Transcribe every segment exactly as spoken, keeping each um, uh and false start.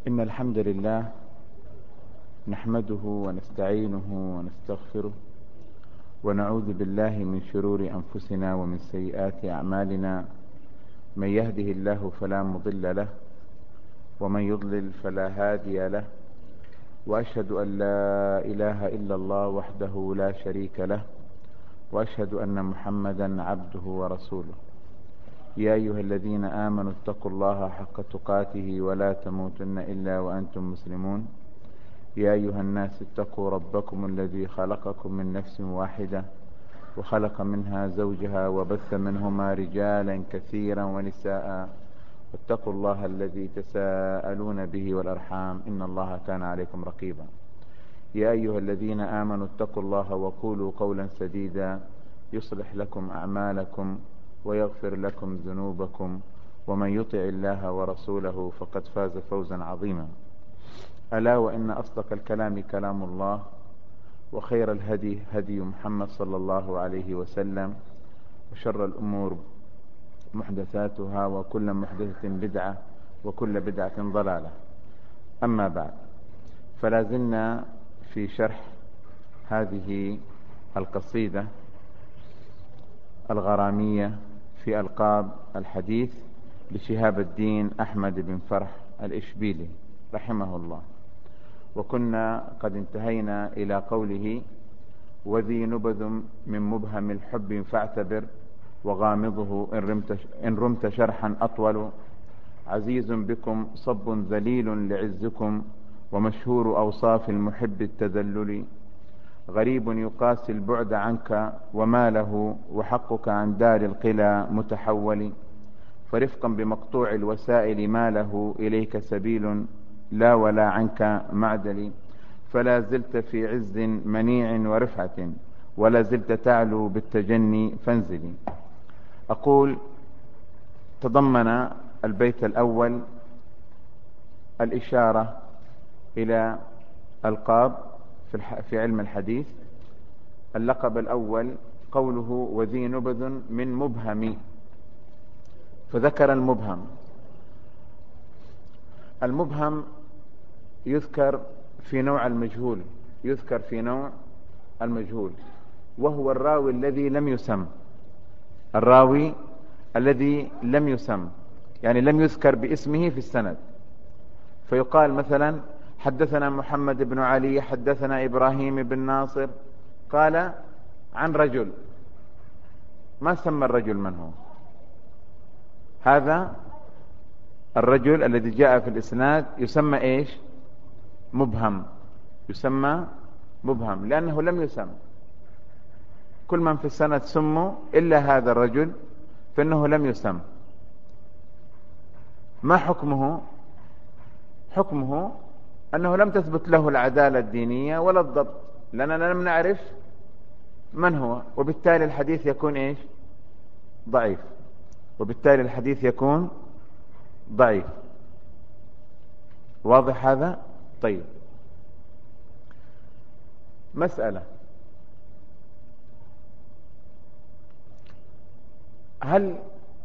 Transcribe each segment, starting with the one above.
إن الحمد لله نحمده ونستعينه ونستغفره ونعوذ بالله من شرور أنفسنا ومن سيئات أعمالنا. من يهده الله فلا مضل له ومن يضلل فلا هادي له، وأشهد أن لا إله إلا الله وحده لا شريك له، وأشهد أن محمدا عبده ورسوله. يا أيها الذين آمنوا اتقوا الله حق تقاته ولا تموتن إلا وأنتم مسلمون. يا أيها الناس اتقوا ربكم الذي خلقكم من نفس واحدة وخلق منها زوجها وبث منهما رجالا كثيرا ونساء، واتقوا الله الذي تساءلون به والأرحام إن الله كان عليكم رقيبا. يا أيها الذين آمنوا اتقوا الله وقولوا قولا سديدا يصلح لكم أعمالكم ويغفر لكم ذنوبكم، ومن يطع الله ورسوله فقد فاز فوزا عظيما. ألا وإن أصدق الكلام كلام الله، وخير الهدي هدي محمد صلى الله عليه وسلم، وشر الأمور محدثاتها وكل محدثة بدعة وكل بدعة ضلالة. أما بعد، فلا زلنا في شرح هذه القصيدة الغرامية في ألقاب الحديث لشهاب الدين أحمد بن فرح الإشبيلي رحمه الله. وكنا قد انتهينا إلى قوله: وذي نبذ من مبهم الحب فاعتبر، وغامضه إن رمت, إن رمت شرحا أطول، عزيز بكم صب ذليل لعزكم، ومشهور أوصاف المحب التذلل، غريب يقاسي البعد عنك وما له، وحقك عن دار القلى متحول، فرفقا بمقطوع الوسائل ما له إليك سبيل، لا ولا عنك معدل، فلا زلت في عز منيع ورفعة، ولا زلت تعلو بالتجني فانزلي. أقول: تضمن البيت الأول الإشارة إلى ألقاب في علم الحديث. اللقب الأول قوله: وذي نبذ من مبهم، فذكر المبهم. المبهم يذكر في نوع المجهول، يذكر في نوع المجهول، وهو الراوي الذي لم يسم، الراوي الذي لم يسم، يعني لم يذكر باسمه في السند. فيقال مثلا: حدثنا محمد بن علي حدثنا إبراهيم بن ناصر قال عن رجل، ما سمى الرجل من هو. هذا الرجل الذي جاء في الإسناد يسمى إيش؟ مبهم، يسمى مبهم لأنه لم يسم. كل من في السند سموا إلا هذا الرجل، فإنه لم يسم. ما حكمه؟ حكمه أنه لم تثبت له العدالة الدينية ولا الضبط، لأننا لم نعرف من هو، وبالتالي الحديث يكون إيش؟ ضعيف، وبالتالي الحديث يكون ضعيف. واضح هذا؟ طيب، مسألة: هل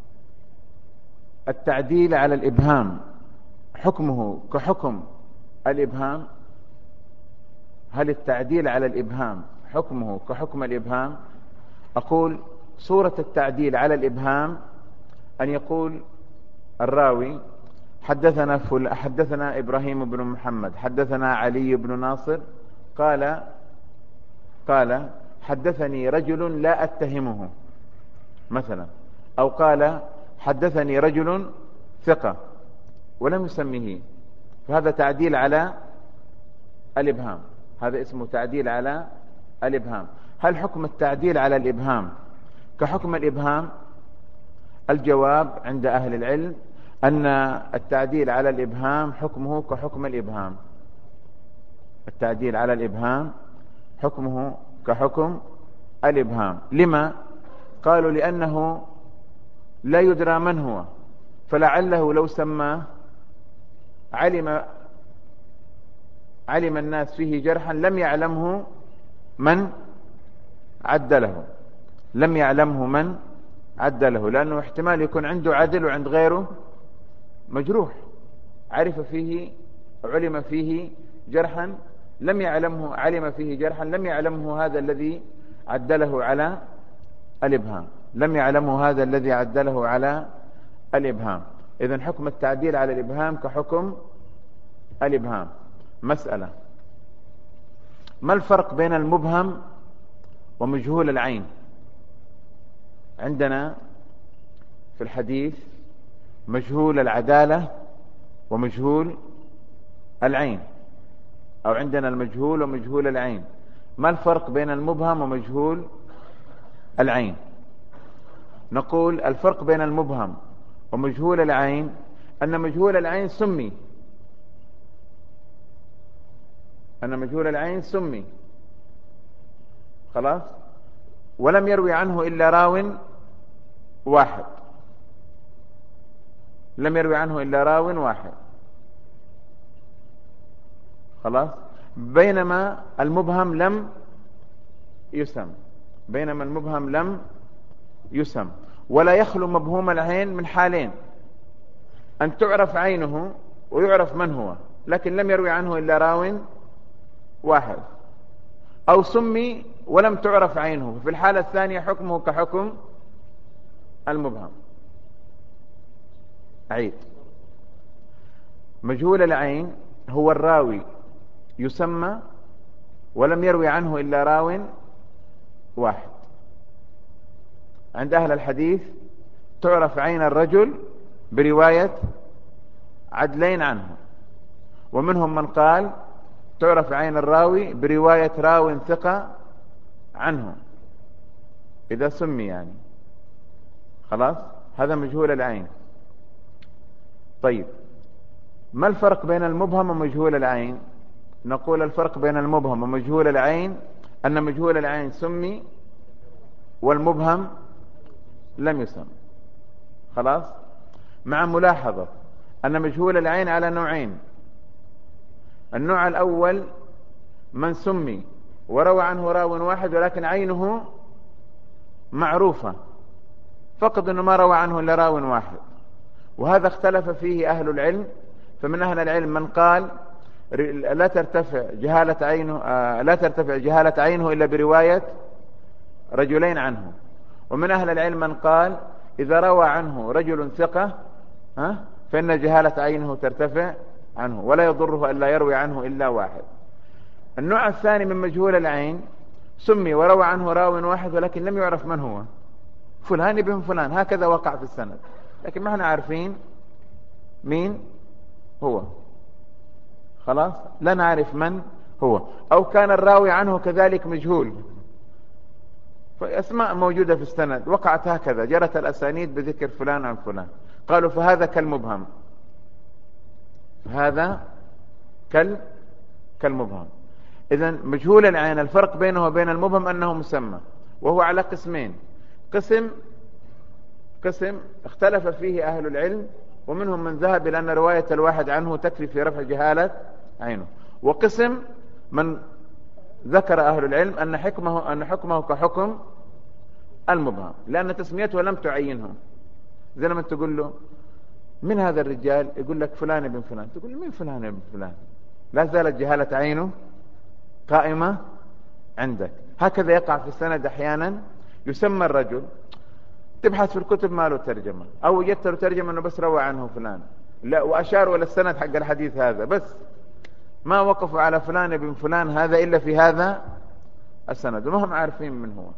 التعديل على الإبهام حكمه كحكم الإبهام؟ هل التعديل على الإبهام حكمه كحكم الإبهام؟ أقول: صورة التعديل على الإبهام أن يقول الراوي: حدثنا فل... حدثنا إبراهيم بن محمد حدثنا علي بن ناصر قال قال حدثني رجل لا أتهمه مثلا، أو قال حدثني رجل ثقة ولم يسميه، فهذا تعديل على الإبهام، هذا اسمه تعديل على الإبهام. هل حكم التعديل على الإبهام كحكم الإبهام؟ الجواب عند أهل العلم أن التعديل على الإبهام حكمه كحكم الإبهام. التعديل على الإبهام حكمه كحكم الإبهام. لما؟ قالوا: لأنه لا يدرى من هو، فلعله لو سماه علم علم الناس فيه جرحا لم يعلمه من عدله، لم يعلمه من عدله، لأنه احتمال يكون عنده عدل وعند غيره مجروح، عرف فيه علم فيه جرحا لم يعلمه علم فيه جرحا لم يعلمه هذا الذي عدله على الإبهام لم يعلمه هذا الذي عدله على الإبهام. إذن حكم التعديل على الإبهام كحكم الإبهام. مسألة: ما الفرق بين المبهم ومجهول العين؟ عندنا في الحديث مجهول العدالة ومجهول العين، أو عندنا المجهول ومجهول العين. ما الفرق بين المبهم ومجهول العين؟ نقول الفرق بين المبهم ومجهول العين أن مجهول العين سمي أن مجهول العين سمي خلاص، ولم يروي عنه إلا راو واحد لم يروي عنه إلا راو واحد خلاص. بينما المبهم لم يسم بينما المبهم لم يسم ولا يخلو مبهوم العين من حالين: أن تعرف عينه ويعرف من هو لكن لم يروي عنه إلا راو واحد، أو سمي ولم تعرف عينه، في الحالة الثانية حكمه كحكم المبهم. عيد: مجهول العين هو الراوي يسمى ولم يروي عنه إلا راو واحد. عند أهل الحديث تعرف عين الرجل برواية عدلين عنه، ومنهم من قال تعرف عين الراوي برواية راو ثقة عنه إذا سمي يعني خلاص. هذا مجهول العين. طيب، ما الفرق بين المبهم ومجهول العين؟ نقول الفرق بين المبهم ومجهول العين أن مجهول العين سمي والمبهم لم يسم خلاص، مع ملاحظة أن مجهول العين على نوعين: النوع الأول من سمي وروى عنه راو واحد ولكن عينه معروفة، فقط أنه ما روى عنه إلا راو واحد، وهذا اختلف فيه أهل العلم. فمن أهل العلم من قال لا ترتفع جهالة عينه لا ترتفع جهالة عينه إلا برواية رجلين عنه، ومن أهل العلم من قال إذا روى عنه رجل ثقة ها فإن جهالة عينه ترتفع عنه ولا يضره أن لا يروي عنه إلا واحد. النوع الثاني من مجهول العين سمي وروى عنه راو واحد ولكن لم يعرف من هو، فلان ابن فلان، هكذا وقع في السند، لكن ما احنا عارفين مين هو خلاص، لا نعرف من هو، أو كان الراوي عنه كذلك مجهول، فأسماء موجودة في السند وقعت هكذا، جرت الأسانيد بذكر فلان عن فلان، قالوا فهذا كالمبهم هذا كال كالمبهم. إذن مجهول العين الفرق بينه وبين المبهم أنه مسمى، وهو على قسمين: قسم قسم اختلف فيه أهل العلم ومنهم من ذهب إلى أن رواية الواحد عنه تكفي في رفع جهالة عينه، وقسم من ذكر أهل العلم أن حكمه أن حكمه كحكم المبهم، لأن تسميته لم تعينه. زي لما تقول له من هذا الرجال، يقول لك فلان ابن فلان، تقول له مين فلان ابن فلان؟ لا زالت جهالة عينه قائمة عندك. هكذا يقع في السند أحيانا، يسمى الرجل، تبحث في الكتب ما له ترجمة، أو وجدت له ترجمة أنه بس روى عنه فلان، لا وأشاروا إلى السند حق الحديث هذا، بس ما وقفوا على فلان ابن فلان هذا إلا في هذا السند، وما هم عارفين من هو.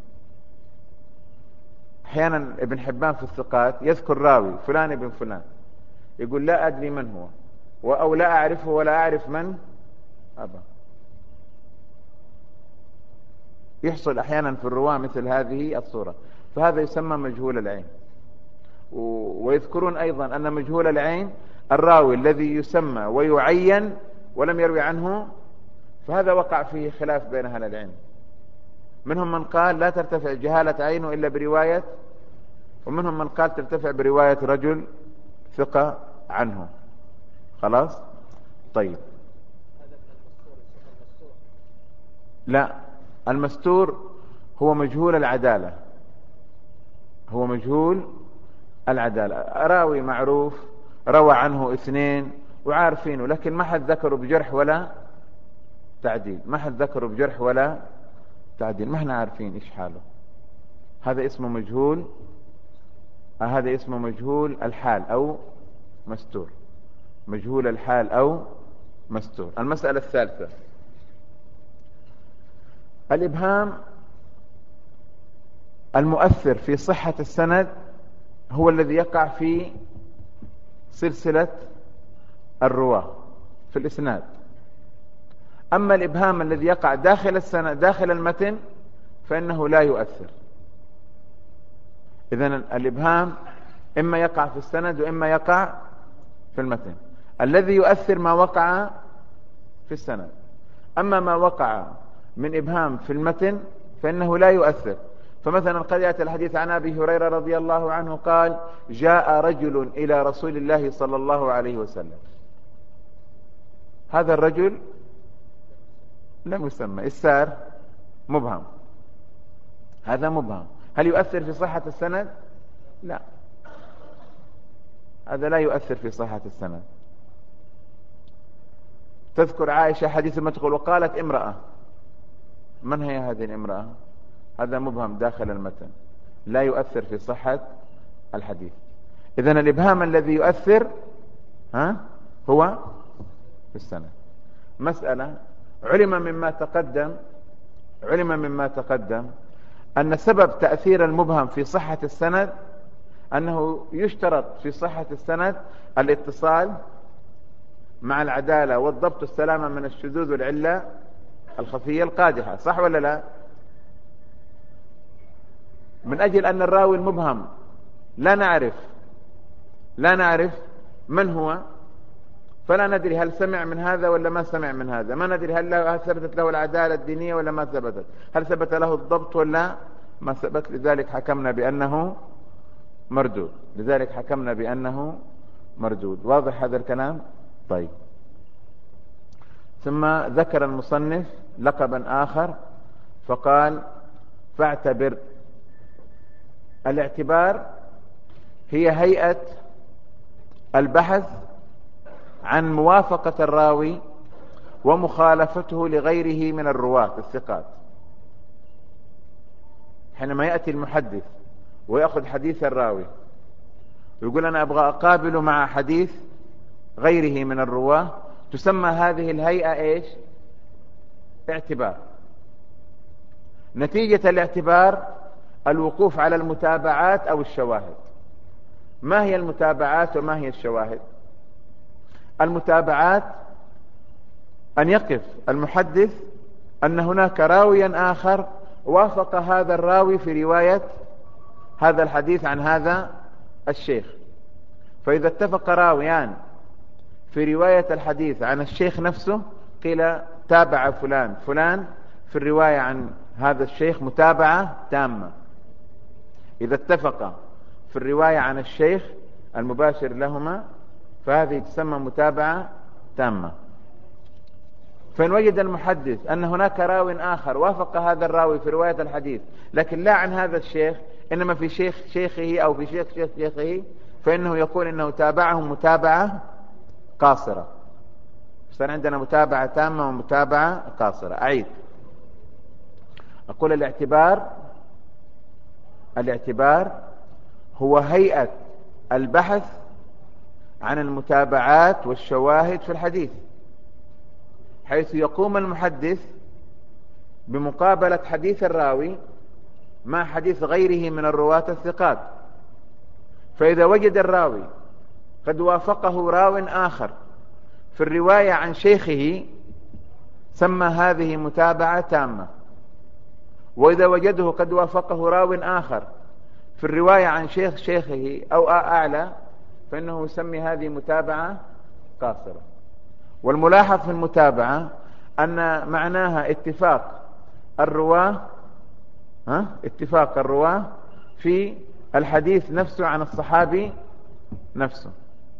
أحيانا ابن حبان في الثقات يذكر راوي فلان ابن فلان، يقول لا أدري من هو، أو لا أعرفه ولا أعرف من أبا. يحصل أحيانا في الرواة مثل هذه الصورة، فهذا يسمى مجهول العين. ويذكرون أيضا أن مجهول العين الراوي الذي يسمى ويعين ولم يروي عنه، فهذا وقع فيه خلاف بين أهل العلم. منهم من قال لا ترتفع جهالة عينه إلا برواية، ومنهم من قال ترتفع برواية رجل ثقة عنه خلاص. طيب، لا، المستور هو مجهول العدالة هو مجهول العدالة راوي معروف روى عنه اثنين وعارفينه، لكن ما حد ذكره بجرح ولا تعديل، ما حد ذكره بجرح ولا تعديل، ما احنا عارفين ايش حاله. هذا اسمه مجهول، هذا اسمه مجهول الحال او مستور، مجهول الحال او مستور. المسألة الثالثة، الإبهام المؤثر في صحة السند هو الذي يقع في سلسلة الرواة في الإسناد. أما الإبهام الذي يقع داخل السند داخل المتن فإنه لا يؤثر. إذن الإبهام إما يقع في السند وإما يقع في المتن. الذي يؤثر ما وقع في السند، أما ما وقع من إبهام في المتن فإنه لا يؤثر. فمثلا قد يأتي الحديث عن أبي هريرة رضي الله عنه قال: جاء رجل إلى رسول الله صلى الله عليه وسلم. هذا الرجل لم يسمى، السار مبهم، هذا مبهم. هل يؤثر في صحة السند؟ لا، هذا لا يؤثر في صحة السند. تذكر عائشة حديث ما تقول: وقالت امرأة. من هي هذه الامرأة؟ هذا مبهم داخل المتن، لا يؤثر في صحة الحديث. إذن الإبهام الذي يؤثر ها هو في السند. مسألة: علم مما تقدم علم مما تقدم أن سبب تأثير المبهم في صحة السند أنه يشترط في صحة السند الاتصال مع العدالة والضبط والسلامة من الشذوذ والعلة الخفية القادحة، صح ولا لا؟ من أجل أن الراوي المبهم لا نعرف لا نعرف من هو، فلا ندري هل سمع من هذا ولا ما سمع من هذا، ما ندري هل, له هل ثبتت له العدالة الدينية ولا ما ثبتت، هل ثبت له الضبط ولا ما ثبت. لذلك حكمنا بأنه مردود لذلك حكمنا بأنه مردود. واضح هذا الكلام؟ طيب. ثم ذكر المصنف لقبا آخر فقال: فاعتبر. الاعتبار هي هيئة البحث عن موافقة الراوي ومخالفته لغيره من الرواة الثقات. حينما يأتي المحدث ويأخذ حديث الراوي ويقول: أنا أبغى أقابل مع حديث غيره من الرواة، تسمى هذه الهيئة إيش؟ اعتبار. نتيجة الاعتبار الوقوف على المتابعات أو الشواهد. ما هي المتابعات وما هي الشواهد؟ المتابعات أن يقف المحدث أن هناك راويا آخر وافق هذا الراوي في رواية هذا الحديث عن هذا الشيخ، فإذا اتفق راويان في رواية الحديث عن الشيخ نفسه قيل تابع فلان فلان في الرواية عن هذا الشيخ متابعة تامة. إذا اتفق في الرواية عن الشيخ المباشر لهما فهذه تسمى متابعة تامة. فإن وجد المحدث أن هناك راو آخر وافق هذا الراوي في رواية الحديث لكن لا عن هذا الشيخ إنما في شيخ شيخه أو في شيخ شيخ شيخه، فإنه يقول إنه تابعه متابعة قاصرة. صار عندنا متابعة تامة ومتابعة قاصرة. أعيد أقول: الاعتبار الاعتبار هو هيئة البحث عن المتابعات والشواهد في الحديث، حيث يقوم المحدث بمقابلة حديث الراوي مع حديث غيره من الرواة الثقات. فإذا وجد الراوي قد وافقه راو آخر في الرواية عن شيخه سمى هذه متابعة تامة، وإذا وجده قد وافقه راو آخر في الرواية عن شيخ شيخه أو أعلى فإنه يسمي هذه متابعة قاصرة. والملاحظ في المتابعة أن معناها اتفاق الرواة ها؟ اتفاق الرواة في الحديث نفسه عن الصحابي نفسه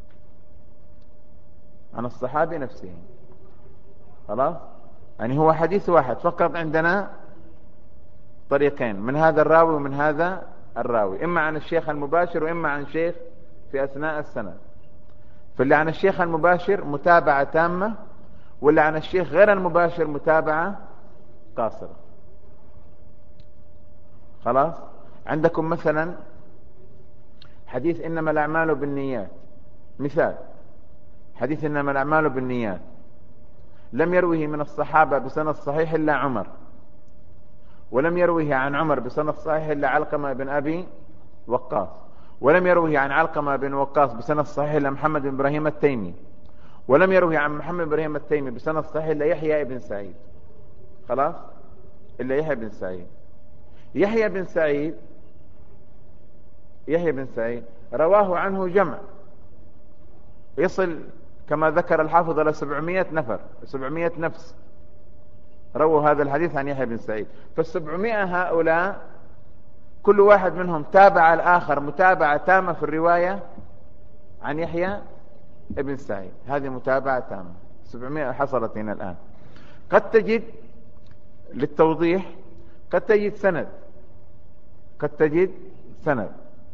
عن الصحابي نفسه. خلاص، يعني هو حديث واحد فقط، عندنا طريقين من هذا الراوي ومن هذا الراوي، إما عن الشيخ المباشر وإما عن شيخ في أثناء السنة. فاللي عن الشيخ المباشر متابعة تامة، واللي عن الشيخ غير المباشر متابعة قاصرة. خلاص. عندكم مثلا حديث إنما الأعمال بالنيات، مثال حديث إنما الأعمال بالنيات لم يروه من الصحابة بسند صحيح إلا عمر، ولم يروه عن عمر بسند صحيح إلا علقمة بن أبي وقاص، ولم يروه عن علقمة بن وقاص بسند صحيح إلا محمد بن إبراهيم التيمي، ولم يروه عن محمد بن إبراهيم التيمي بسند صحيح إلا يحيى بن سعيد. خلاص، إلا يحيى بن سعيد. يحيى بن سعيد يحيى بن سعيد رواه عنه جمع يصل كما ذكر الحافظ إلى سبعمائة نفر، سبعمائة نفس رووا هذا الحديث عن يحيى بن سعيد. فالسبعمائة هؤلاء كل واحد منهم تابع الآخر متابعة تامة في الرواية عن يحيى بن سعيد. هذه متابعة تامة، سبعمائة حصلت هنا الآن. قد تجد للتوضيح قد تجد سند قد تجد سند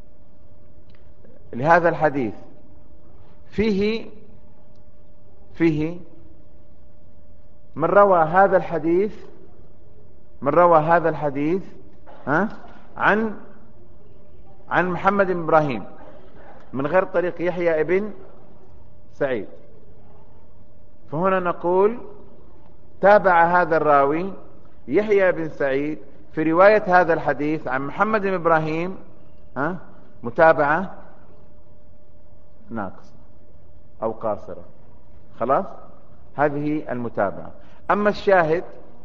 لهذا الحديث فيه فيه من روى هذا الحديث من روى هذا الحديث ها عن عن محمد بن إبراهيم من غير طريق يحيى بن سعيد. فهنا نقول تابع هذا الراوي يحيى بن سعيد في رواية هذا الحديث عن محمد بن إبراهيم ها متابعة ناقصة أو قاصرة. خلاص، هذه المتابعة. أما الشاهد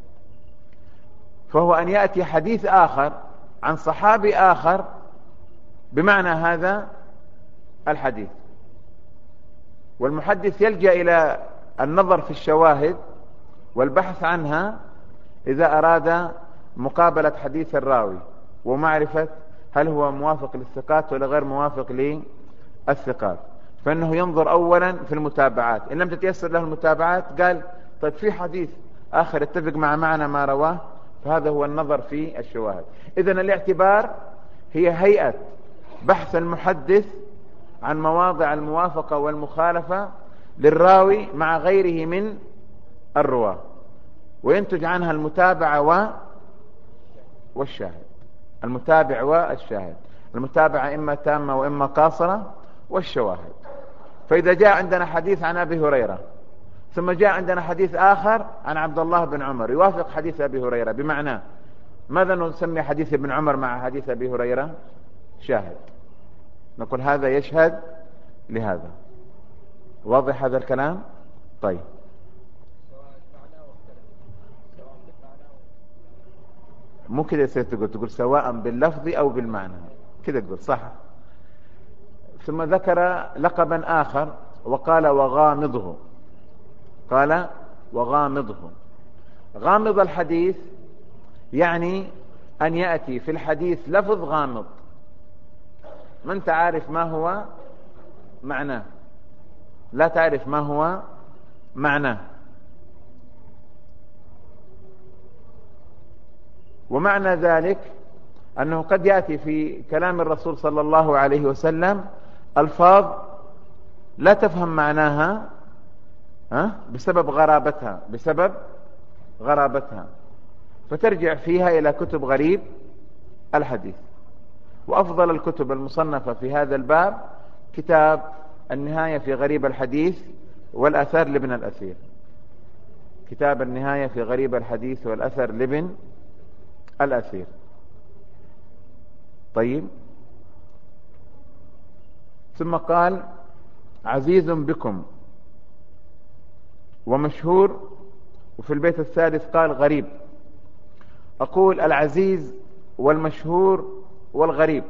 فهو أن يأتي حديث آخر عن صحابي آخر بمعنى هذا الحديث، والمحدث يلجأ إلى النظر في الشواهد والبحث عنها إذا أراد مقابلة حديث الراوي ومعرفة هل هو موافق للثقات ولا غير موافق للثقات. فإنه ينظر أولا في المتابعات، إن لم تتيسر له المتابعات قال طيب في حديث آخر يتفق مع معنى ما رواه، فهذا هو النظر في الشواهد. إذن الاعتبار هي هيئة بحث المحدث عن مواضع الموافقة والمخالفة للراوي مع غيره من الرواة، وينتج عنها المتابعة و والشاهد. المتابع والشاهد، المتابعة إما تامة وإما قاصرة، والشواهد. فإذا جاء عندنا حديث عن أبي هريرة ثم جاء عندنا حديث آخر عن عبد الله بن عمر يوافق حديث أبي هريرة، بمعنى ماذا نسمي حديث ابن عمر مع حديث أبي هريرة؟ شاهد. نقول هذا يشهد لهذا. واضح هذا الكلام؟ طيب، مو كده تقول تقول سواء باللفظ أو بالمعنى، كده تقول صح. ثم ذكر لقبا آخر وقال وغامضه، قال وغامضه. غامض الحديث يعني أن يأتي في الحديث لفظ غامض ما أنت عارف ما هو معناه، لا تعرف ما هو معناه. ومعنى ذلك أنه قد يأتي في كلام الرسول صلى الله عليه وسلم ألفاظ لا تفهم معناها ها بسبب غرابتها بسبب غرابتها فترجع فيها إلى كتب غريب الحديث. وأفضل الكتب المصنفة في هذا الباب كتاب النهاية في غريب الحديث والأثر لابن الأثير، كتاب النهاية في غريب الحديث والأثر لابن الأثير. طيب، ثم قال عزيز بكم ومشهور، وفي البيت الثالث قال غريب. أقول العزيز والمشهور والغريب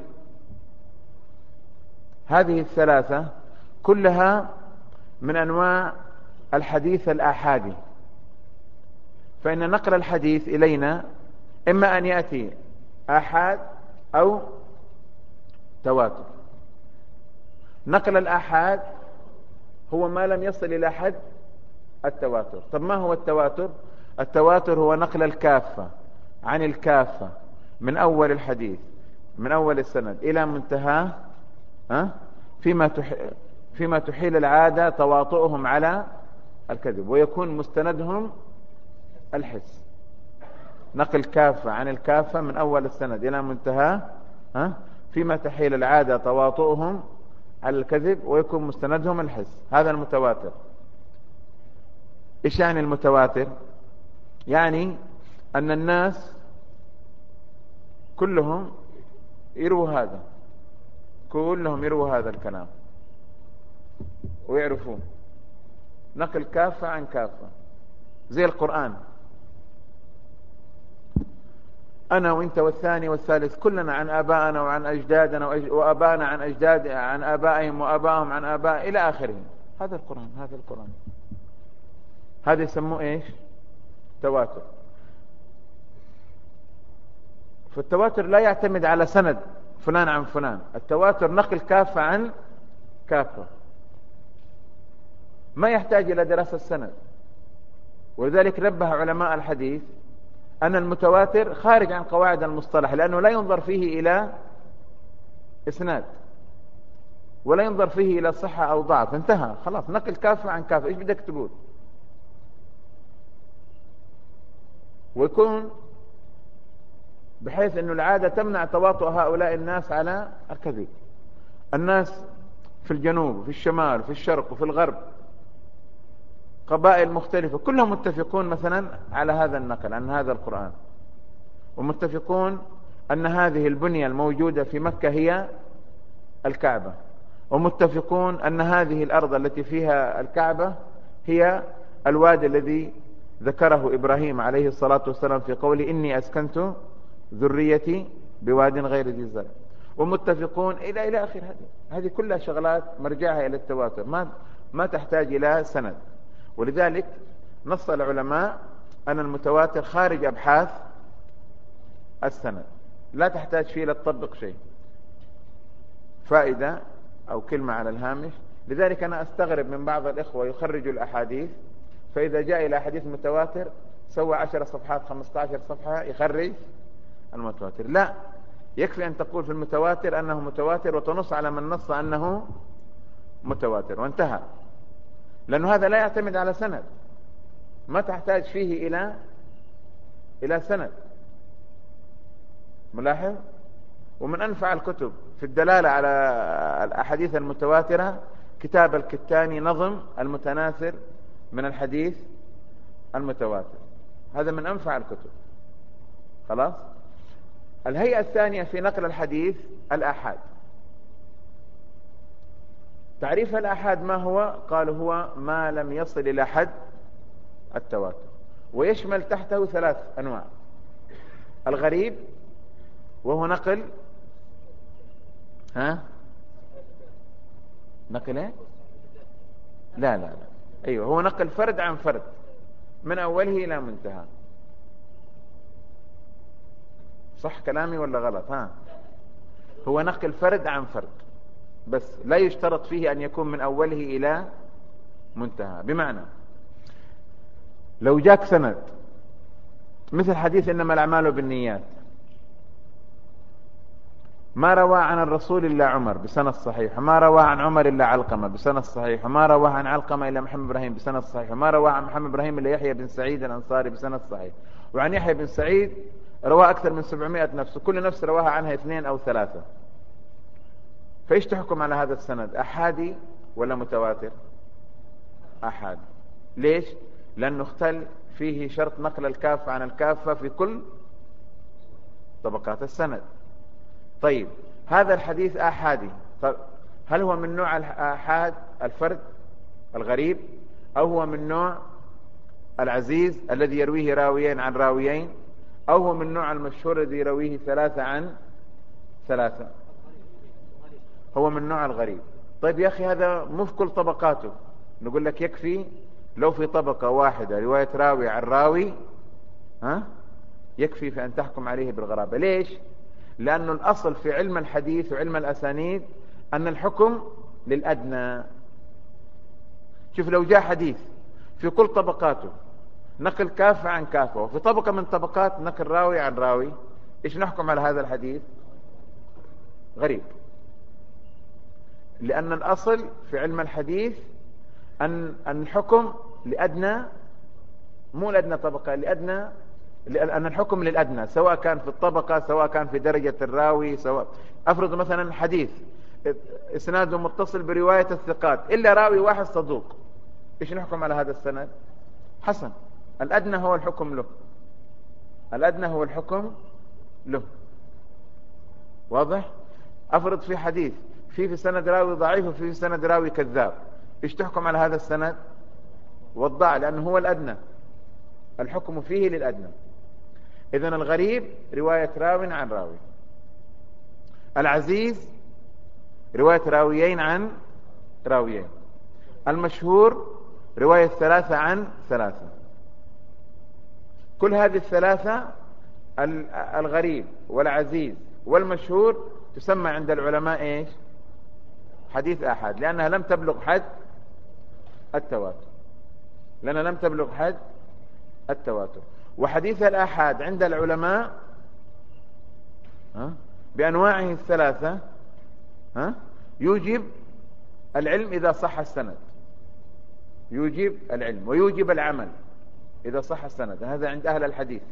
هذه الثلاثة كلها من أنواع الحديث الآحادي. فإن نقل الحديث إلينا إما أن يأتي آحاد أو تواتر. نقل الآحاد هو ما لم يصل إلى حد التواتر. طب ما هو التواتر؟ التواتر هو نقل الكافة عن الكافة من أول الحديث من أول السند إلى منتهاه ها فيما تح... فيما تحيل العادة تواطؤهم على الكذب، ويكون مستندهم الحس. نقل كافة عن الكافة من أول السند إلى منتهى، ها فيما تحيل العادة تواطؤهم على الكذب ويكون مستندهم الحس. هذا المتواتر. إيش يعني المتواتر؟ يعني أن الناس كلهم يرووا هذا، كلهم يرووا هذا الكلام ويعرفوه. نقل كافة عن كافة، زي القرآن. أنا وإنت والثاني والثالث كلنا عن آبائنا وعن أجدادنا وآبائنا عن أجداد عن آبائهم وآبائهم عن آباء إلى آخره. هذا القرآن، هذا القرآن. هذا يسموه إيش؟ تواتر. فالتواتر لا يعتمد على سند فلان عن فلان. التواتر نقل كافة عن كافة، ما يحتاج إلى دراسة السند. ولذلك نبه علماء الحديث أن المتواتر خارج عن قواعد المصطلح، لأنه لا ينظر فيه إلى إسناد ولا ينظر فيه إلى صحة أو ضعف. انتهى خلاص، نقل كافة عن كافة. إيش بدك تقول؟ ويكون بحيث أن العادة تمنع تواطؤ هؤلاء الناس على الكذب. الناس في الجنوب وفي الشمال وفي الشرق وفي الغرب، قبائل مختلفة، كلهم متفقون مثلا على هذا النقل عن هذا القرآن، ومتفقون أن هذه البنية الموجودة في مكة هي الكعبة، ومتفقون أن هذه الأرض التي فيها الكعبة هي الوادي الذي ذكره إبراهيم عليه الصلاة والسلام في قوله إني أسكنت ذريتي بواد غير ذي زرع، ومتفقون إلى إلى آخر. هذه هذه كلها شغلات مرجعها إلى التواتر، ما ما تحتاج إلى سند. ولذلك نص العلماء أن المتواتر خارج أبحاث السند، لا تحتاج فيه لتطبق شيء. فائدة أو كلمة على الهامش. لذلك أنا أستغرب من بعض الإخوة يخرجوا الأحاديث، فإذا جاء إلى حديث متواتر سوى عشر صفحات خمسة عشر صفحة يخرج المتواتر. لا، يكفي أن تقول في المتواتر أنه متواتر وتنص على من نص أنه متواتر وانتهى، لأنه هذا لا يعتمد على سند، ما تحتاج فيه إلى إلى سند. ملاحظ؟ ومن أنفع الكتب في الدلالة على الأحاديث المتواترة كتاب الكتاني نظم المتناثر من الحديث المتواتر، هذا من أنفع الكتب. خلاص. الهيئة الثانية في نقل الحديث الآحاد. تعريف الآحاد ما هو؟ قالوا هو ما لم يصل إلى حد التواتر، ويشمل تحته ثلاث أنواع. الغريب وهو نقل ها نقل ايه؟ لا لا لا ايوه، هو نقل فرد عن فرد من اوله الى منتهى. صح كلامي ولا غلط؟ ها هو نقل فرد عن فرد، بس لا يشترط فيه ان يكون من اوله الى منتهى. بمعنى لو جاك سند مثل حديث انما الاعمال بالنيات، ما روى عن الرسول إلا عمر بسند صحيح، ما روى عن عمر إلا علقمة بسند صحيح، ما روى عن علقمة إلا محمد إبراهيم بسند صحيح، ما روى عن محمد إبراهيم إلا يحيى بن سعيد الأنصاري بسند صحيح، وعن يحيى بن سعيد روى أكثر من سبعمائة نفس، كل نفس رواها عنها اثنين أو ثلاثة. فإيش تحكم على هذا السند؟ أحادي ولا متواتر؟ أحادي. ليش؟ لأنه اختل فيه شرط نقل الكافة عن الكافة في كل طبقات السند. طيب هذا الحديث آحادي، طيب هل هو من نوع الآحاد الفرد الغريب، أو هو من نوع العزيز الذي يرويه راويين عن راويين، أو هو من نوع المشهور الذي يرويه ثلاثة عن ثلاثة؟ هو من نوع الغريب. طيب يا أخي هذا مو في كل طبقاته، نقول لك يكفي لو في طبقة واحدة رواية راوي عن راوي، ها يكفي في أن تحكم عليه بالغرابة. ليش؟ لأنه الأصل في علم الحديث وعلم الأسانيد أن الحكم للأدنى. شوف لو جاء حديث في كل طبقاته نقل كافة عن كافة، وفي طبقة من طبقات نقل راوي عن راوي، إيش نحكم على هذا الحديث؟ غريب. لأن الأصل في علم الحديث أن أن الحكم لأدنى، مو لأدنى طبقة، لأدنى، أن الحكم للأدنى، سواء كان في الطبقة، سواء كان في درجة الراوي، سواء أفرض مثلا حديث إسناده متصل برواية الثقات إلا راوي واحد صدوق، إيش نحكم على هذا السند؟ حسن. الأدنى هو الحكم له، الأدنى هو الحكم له. واضح؟ أفرض في حديث في في سند راوي ضعيف وفي في سند راوي كذاب، إيش تحكم على هذا السند؟ والضع، لأنه هو الأدنى، الحكم فيه للأدنى. إذن الغريب رواية راو عن راوي، العزيز رواية راويين عن راويين، المشهور رواية ثلاثة عن ثلاثة. كل هذه الثلاثة الغريب والعزيز والمشهور تسمى عند العلماء إيش؟ حديث آحاد، لأنها لم تبلغ حد التواتر، لأنها لم تبلغ حد التواتر. وحديث الآحاد عند العلماء بأنواعه الثلاثة يوجب العلم إذا صح السند، يوجب العلم ويوجب العمل إذا صح السند، هذا عند أهل الحديث،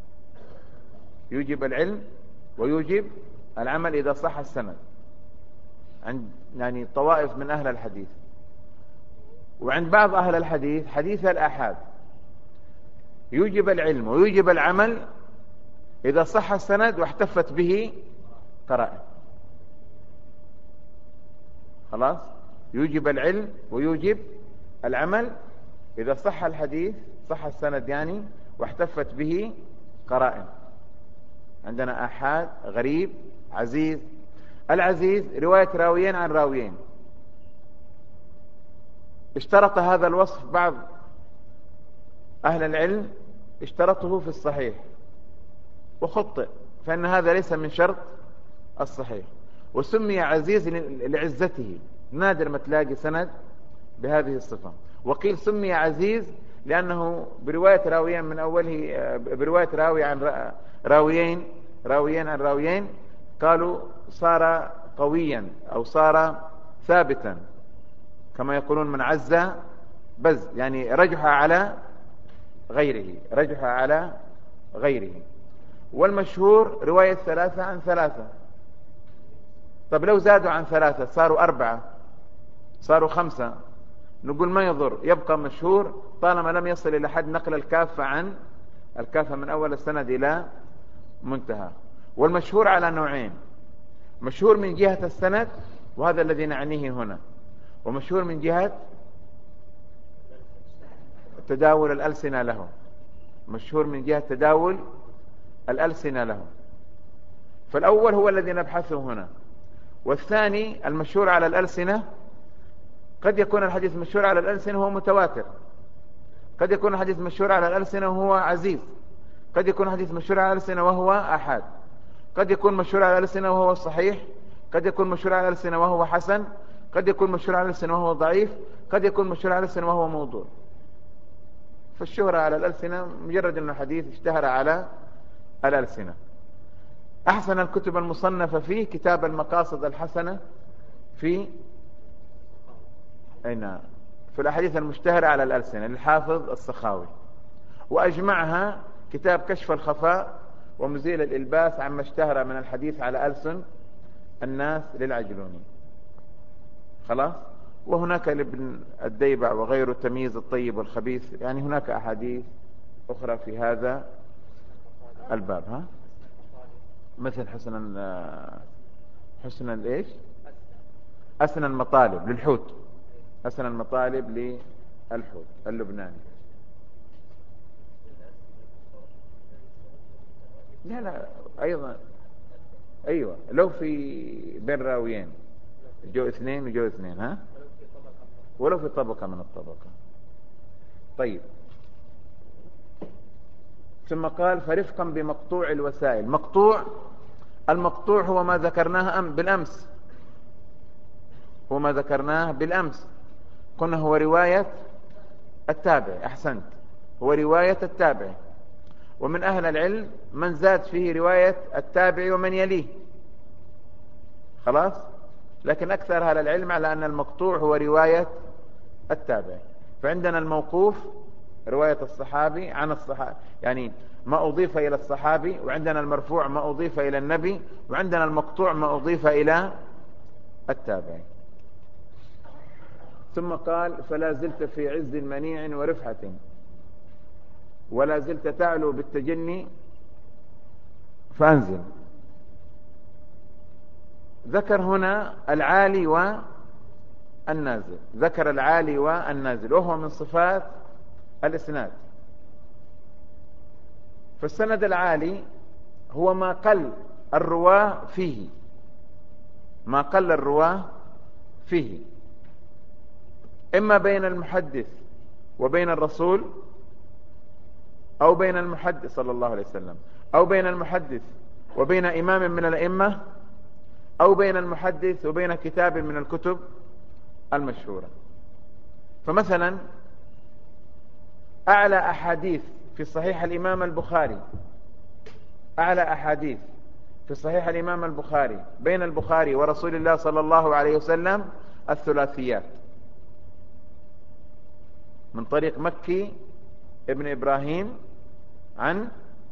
يوجب العلم ويوجب العمل إذا صح السند، عند يعني طوائف من أهل الحديث. وعند بعض أهل الحديث حديث الآحاد يوجب العلم ويوجب العمل إذا صح السند واحتفت به قرائن. خلاص، يوجب العلم ويوجب العمل إذا صح الحديث، صح السند يعني، واحتفت به قرائن. عندنا آحاد، غريب، عزيز. العزيز رواية راويين عن راويين. اشترط هذا الوصف بعض أهل العلم، اشترطه في الصحيح وخطئ، فإن هذا ليس من شرط الصحيح، وسمي عزيز لعزته، نادر ما تلاقي سند بهذه الصفة. وقيل سمي عزيز لأنه برواية راويين من أوله، برواية راوي عن راويين راويين عن راويين، قالوا صار قويا أو صار ثابتا، كما يقولون من عز بز، يعني رجح على غيره، رجح على غيره. والمشهور رواية ثلاثة عن ثلاثة. طب لو زادوا عن ثلاثة صاروا أربعة، صاروا خمسة، نقول ما يضر، يبقى مشهور طالما لم يصل إلى حد نقل الكافة عن الكافة من أول السند إلى منتهى. والمشهور على نوعين، مشهور من جهة السند وهذا الذي نعنيه هنا، ومشهور من جهة تداول الألسنة له، مشهور من جهة تداول الألسنة له. فالأول هو الذي نبحثه هنا، والثاني المشهور على الألسنة. قد يكون الحديث مشهور على الألسنة وهو متواتر، قد يكون الحديث مشهور على الألسنة وهو عزيز، قد يكون الحديث مشهور على الألسنة وهو آحاد، قد يكون مشهور على الألسنة وهو صحيح، قد يكون مشهور على الألسنة وهو حسن، قد يكون مشهور على الألسنة وهو ضعيف، قد يكون مشهور على الألسنة وهو موضوع. فالشهرة على الألسنة مجرد أن الحديث اشتهر على الألسنة. أحسن الكتب المصنفة فيه كتاب المقاصد الحسنة في أين في الأحاديث المشتهرة على الألسنة للحافظ السخاوي، وأجمعها كتاب كشف الخفاء ومزيل الإلباس عما اشتهر من الحديث على ألسن الناس للعجلوني. خلاص. وهناك لابن الديبع وغيره تمييز الطيب والخبيث، يعني هناك أحاديث أخرى في هذا الباب. ها مثل حسن حسن الايش أسن المطالب للحوت، أسن المطالب للحوت اللبناني. لا لا أيضا أيوة، لو في بين راويين جو اثنين وجو اثنين، ها ولو في طبقة من الطبقة. طيب، ثم قال فرفقا بمقطوع الوسائل. مقطوع، المقطوع هو ما ذكرناه أم بالأمس، هو ما ذكرناه بالأمس، قلنا هو رواية التابع. أحسنت، هو رواية التابع. ومن أهل العلم من زاد فيه رواية التابع ومن يليه. خلاص، لكن أكثر أهل العلم على أن المقطوع هو رواية التابع. فعندنا الموقوف رواية الصحابي عن الصحابي، يعني ما أضيف إلى الصحابي، وعندنا المرفوع ما أضيف إلى النبي، وعندنا المقطوع ما أضيف إلى التابع. ثم قال: فلا زلت في عز منيع ورفعة، ولا زلت تعلو بالتجني فأنزل. ذكر هنا العالي والنازل، ذكر العالي والنازل، وهو من صفات الإسناد. فالسند العالي هو ما قل الرواه فيه، ما قل الرواه فيه، إما بين المحدث وبين الرسول، أو بين المحدث صلى الله عليه وسلم، أو بين المحدث وبين إمام من الأئمة، أو بين المحدث وبين كتاب من الكتب المشهورة. فمثلا أعلى أحاديث في صحيح الإمام البخاري، أعلى أحاديث في صحيح الإمام البخاري بين البخاري ورسول الله صلى الله عليه وسلم الثلاثيات، من طريق مكي ابن إبراهيم عن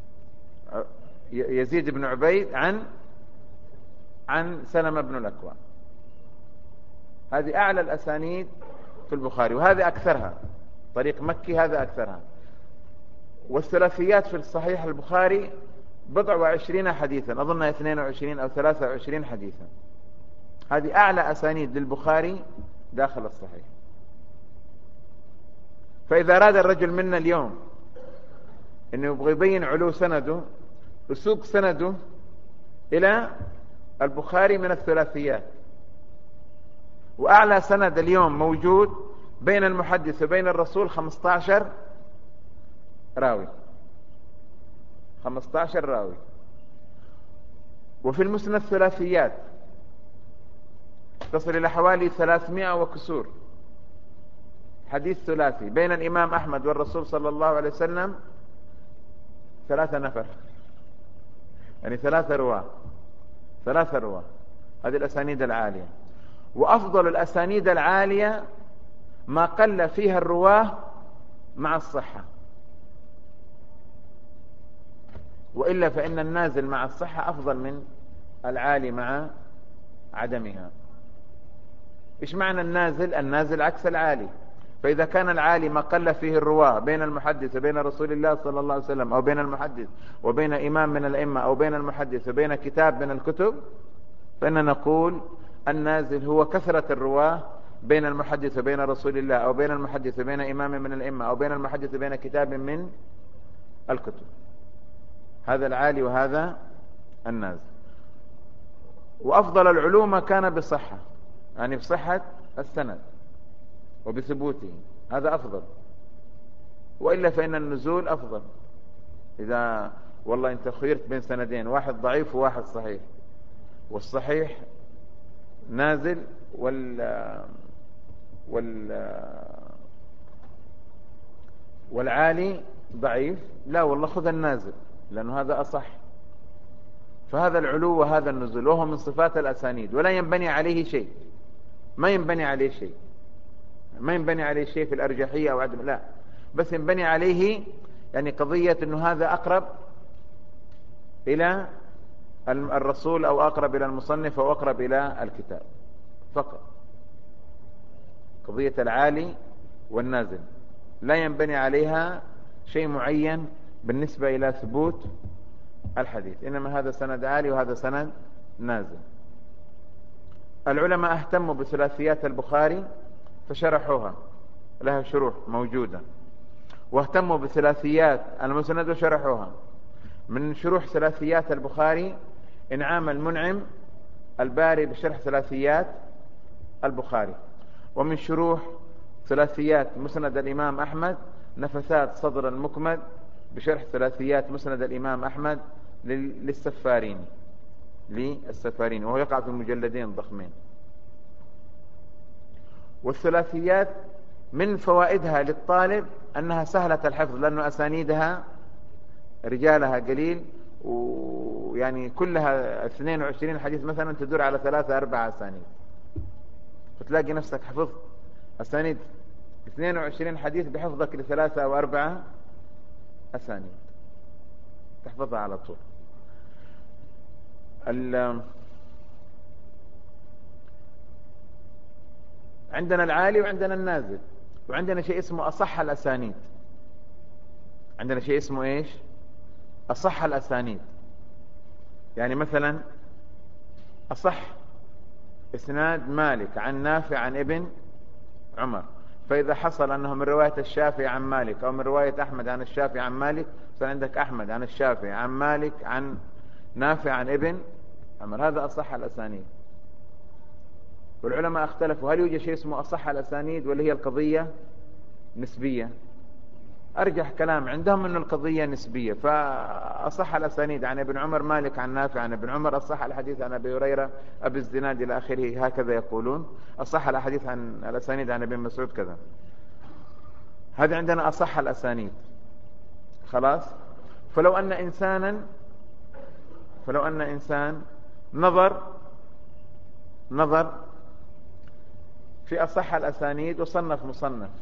يزيد بن عبيد عن عن سلمة بن الأكوع. هذه أعلى الأسانيد في البخاري، وهذا أكثرها، طريق مكي هذا أكثرها. والثلاثيات في الصحيح البخاري بضع وعشرين حديثا، أظنها اثنين وعشرين أو ثلاثة وعشرين حديثا. هذه أعلى أسانيد للبخاري داخل الصحيح. فإذا أراد الرجل منا اليوم أنه يبغى يبين علو سنده، يسوق سنده إلى البخاري من الثلاثيات. وأعلى سند اليوم موجود بين المحدث وبين الرسول خمسة عشر راوي، خمسة عشر راوي. وفي المسند الثلاثيات تصل إلى حوالي ثلاثمائة وكسور حديث ثلاثي بين الإمام أحمد والرسول صلى الله عليه وسلم، ثلاثة نفر، يعني ثلاثة رواة، ثلاثة رواة. هذه الأسانيد العالية. وأفضل الأسانيد العالية ما قل فيها الرواه مع الصحة، وإلا فإن النازل مع الصحة أفضل من العالي مع عدمها. إيش معنى النازل؟ النازل عكس العالي. فإذا كان العالي ما قل فيه الرواه بين المحدث وبين رسول الله صلى الله عليه وسلم، أو بين المحدث وبين إمام من الأئمة، أو بين المحدث وبين كتاب من الكتب، فإننا نقول النازل هو كثرة الرواه بين المحدث وبين رسول الله، أو بين المحدث وبين إمام من الأئمة، أو بين المحدث وبين كتاب من الكتب. هذا العالي وهذا النازل. وأفضل العلوم كان بصحة، يعني بصحة السند وبثبوته، هذا أفضل. وإلا فإن النزول أفضل. إذا والله أنت خيرت بين سندين، واحد ضعيف وواحد صحيح، والصحيح نازل وال وال والعالي ضعيف، لا والله خذ النازل لأنه هذا أصح. فهذا العلو وهذا النزول، وهو من صفات الأسانيد، ولا ينبني عليه شيء، ما ينبني عليه شيء، ما ينبني عليه شيء في الأرجحية أو عدم، لا، بس ينبني عليه يعني قضية أنه هذا أقرب إلى الرسول، أو أقرب إلى المصنف، أو أقرب إلى الكتاب فقط. قضية العالي والنازل لا ينبني عليها شيء معين بالنسبة إلى ثبوت الحديث، إنما هذا سند عالي وهذا سند نازل. العلماء اهتموا بثلاثيات البخاري فشرحوها، لها شروح موجودة. واهتموا بثلاثيات المسند وشرحوها. من شروح ثلاثيات البخاري إنعام المنعم الباري بشرح ثلاثيات البخاري. ومن شروح ثلاثيات مسند الإمام أحمد نفثات صدر المكمد بشرح ثلاثيات مسند الإمام أحمد للسفارين للسفارين وهو يقع في مجلدين ضخمين. والثلاثيات من فوائدها للطالب أنها سهلة الحفظ، لأنه أسانيدها رجالها قليل، ويعني كلها اثنين وعشرين حديث مثلا تدور على ثلاثة أربعة أسانيد، وتلاقي نفسك حفظت أسانيد اثنين وعشرين حديث بحفظك لثلاثة أو أربعة أسانيد تحفظها على طول. عندنا العالي وعندنا النازل، وعندنا شيء اسمه أصح الأسانيد. عندنا شيء اسمه إيش؟ أصح الأسانيد. يعني مثلا أصح إسناد مالك عن نافع عن ابن عمر، فإذا حصل أنه من رواية الشافعي عن مالك أو من رواية أحمد عن الشافعي عن مالك، فعندك أحمد عن الشافعي عن مالك عن نافع عن ابن عمر، هذا أصح الأسانيد. والعلماء اختلفوا هل يوجد شيء اسمه أصح الأسانيد ولا هي القضية نسبية؟ أرجح كلام عندهم أن القضية نسبية، فأصح الأسانيد عن ابن عمر مالك عن نافع عن ابن عمر، أصح الحديث عن أبي هريرة أبي الزناد إلى آخره، هكذا يقولون. أصح الحديث عن الأسانيد عن ابن مسعود كذا. هذا عندنا أصح الأسانيد. خلاص. فلو أن إنسانا فلو أن إنسان نظر نظر في أصح الأسانيد وصنف مصنف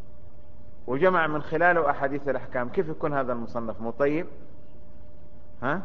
وجمع من خلاله أحاديث الأحكام، كيف يكون هذا المصنف؟ مطيب؟ ها؟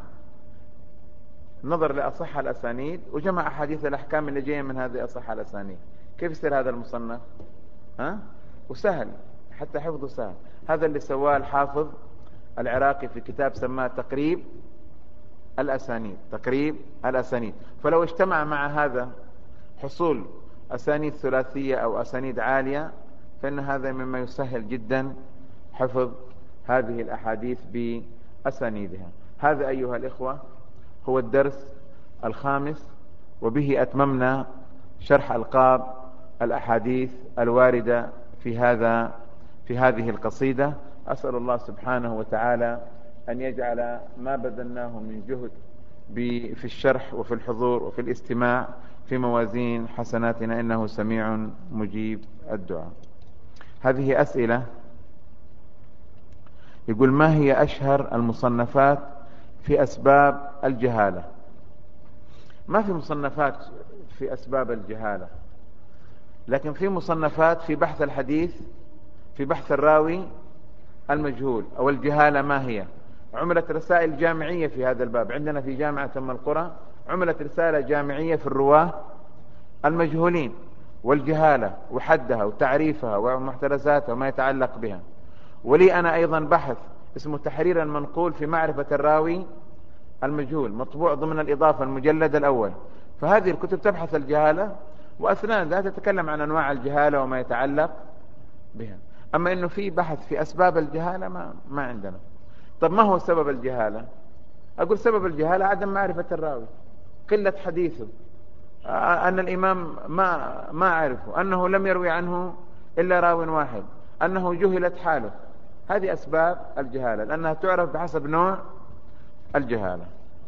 نظر لأصح الأسانيد وجمع أحاديث الأحكام اللي جاية من هذه أصح الأسانيد، كيف يصير هذا المصنف؟ ها؟ وسهل، حتى حفظه سهل. هذا اللي سواه الحافظ العراقي في كتاب سماه تقريب الأسانيد. تقريب الأسانيد. فلو اجتمع مع هذا حصول أسانيد ثلاثية أو أسانيد عالية، فإن هذا مما يسهل جدا حفظ هذه الأحاديث بأسانيدها. هذا أيها الإخوة هو الدرس الخامس، وبه أتممنا شرح ألقاب الأحاديث الواردة في هذا في هذه القصيدة. أسأل الله سبحانه وتعالى أن يجعل ما بذلناه من جهد في الشرح وفي الحضور وفي الاستماع في موازين حسناتنا، إنه سميع مجيب الدعاء. هذه أسئلة. يقول: ما هي أشهر المصنفات في أسباب الجهالة؟ ما في مصنفات في أسباب الجهالة، لكن في مصنفات في بحث الحديث، في بحث الراوي المجهول أو الجهالة ما هي. عملت رسائل جامعية في هذا الباب. عندنا في جامعة أم القرى عملت رسالة جامعية في الرواه المجهولين والجهالة وحدها وتعريفها ومحترزاتها وما يتعلق بها. ولي أنا أيضا بحث اسمه تحرير المنقول في معرفة الراوي المجهول، مطبوع ضمن الإضافة المجلد الأول. فهذه الكتب تبحث الجهالة، وأثناء ذلك تتكلم عن أنواع الجهالة وما يتعلق بها. أما أنه في بحث في أسباب الجهالة ما, ما عندنا. طب ما هو سبب الجهالة؟ أقول سبب الجهالة عدم معرفة الراوي، قلة حديثه، أن الإمام ما ما عرفه، أنه لم يروي عنه إلا راو واحد، أنه جهلت حاله. هذه أسباب الجهالة، لأنها تعرف بحسب نوع الجهالة.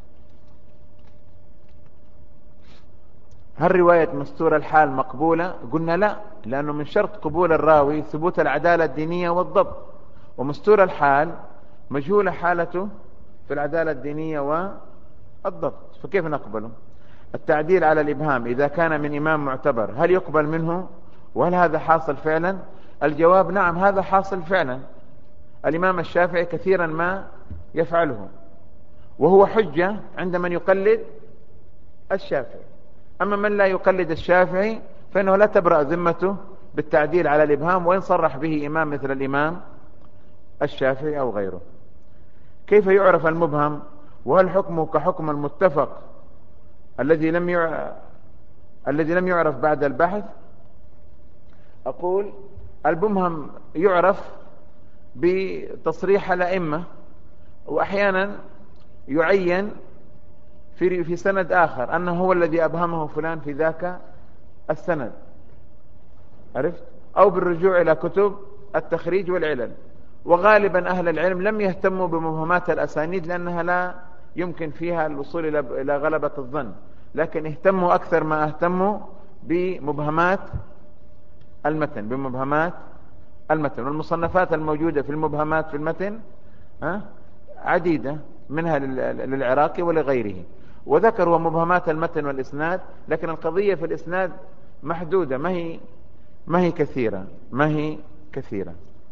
هل رواية مستور الحال مقبولة؟ قلنا لا، لأنه من شرط قبول الراوي ثبوت العدالة الدينية والضبط، ومستور الحال مجهولة حالته في العدالة الدينية والضبط، فكيف نقبله؟ التعديل على الإبهام إذا كان من إمام معتبر هل يقبل منه؟ وهل هذا حاصل فعلا؟ الجواب نعم، هذا حاصل فعلا. الإمام الشافعي كثيرا ما يفعله، وهو حجة عند من يقلد الشافعي. أما من لا يقلد الشافعي فإنه لا تبرأ ذمته بالتعديل على الإبهام، وإن صرح به إمام مثل الإمام الشافعي أو غيره. كيف يعرف المبهم؟ وهل حكمه كحكم المتفق الذي لم يعرف الذي لم يعرف بعد البحث؟ أقول المبهم يعرف بتصريح الأئمة، وأحيانا يعين في في سند آخر أنه هو الذي أبهمه فلان في ذاك السند، عرفت؟ أو بالرجوع إلى كتب التخريج والعلل. وغالبا أهل العلم لم يهتموا بمبهمات الأسانيد لأنها لا يمكن فيها الوصول إلى غلبة الظن، لكن اهتموا أكثر ما اهتموا بمبهمات المتن بمبهمات المتن والمصنفات الموجودة في المبهمات في المتن عديدة، منها للعراقي ولغيره. وذكروا مبهمات المتن والإسناد، لكن القضية في الإسناد محدودة، ما هي ما هي كثيرة ما هي كثيرة.